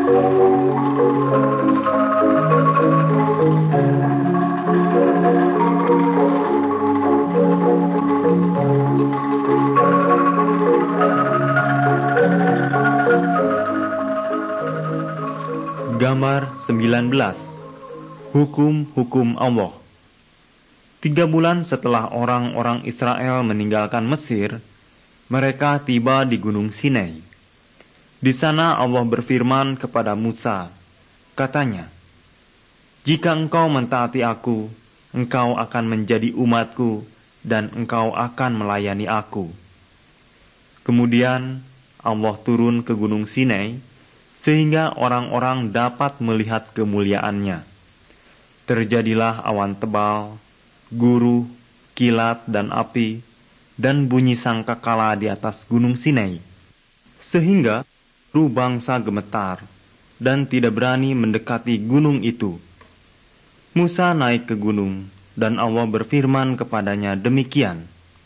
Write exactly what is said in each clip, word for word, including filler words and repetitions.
Gambar sembilan belas. Hukum-hukum Allah. Tiga bulan setelah orang-orang Israel meninggalkan Mesir, mereka tiba di Gunung Sinai. Di sana Allah berfirman kepada Musa, katanya, "Jika engkau mentaati aku, engkau akan menjadi umatku dan engkau akan melayani aku." Kemudian Allah turun ke Gunung Sinai, sehingga orang-orang dapat melihat kemuliaannya. Terjadilah awan tebal, guruh, kilat dan api, dan bunyi sangkakala di atas Gunung Sinai, sehingga seluruh bangsa gemetar dan tidak berani mendekati gunung itu. Musa naik ke gunung, dan Allah berfirman kepadanya demikian,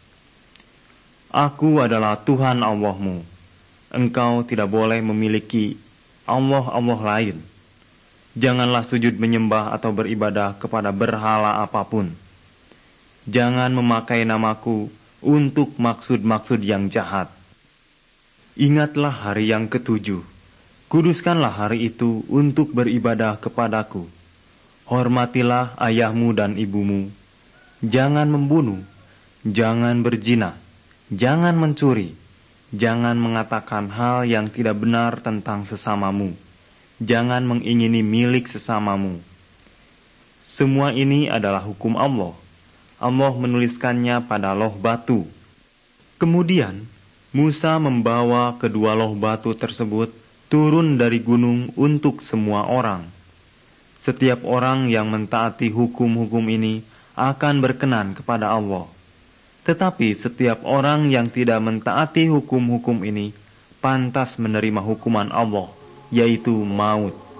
"Aku adalah Tuhan Allahmu. Engkau tidak boleh memiliki Allah-Allah lain. Janganlah sujud menyembah atau beribadah kepada berhala apapun. Jangan memakai namaku untuk maksud-maksud yang jahat. Ingatlah hari yang ketujuh. Kuduskanlah hari itu untuk beribadah kepadaku. Hormatilah ayahmu dan ibumu. Jangan membunuh, jangan berzina, jangan mencuri, jangan mengatakan hal yang tidak benar tentang sesamamu. Jangan mengingini milik sesamamu." Semua ini adalah hukum Allah. Allah menuliskannya pada loh batu. Kemudian Musa membawa kedua loh batu tersebut turun dari gunung untuk semua orang. Setiap orang yang mentaati hukum-hukum ini akan berkenan kepada Allah. Tetapi setiap orang yang tidak mentaati hukum-hukum ini pantas menerima hukuman Allah, yaitu maut.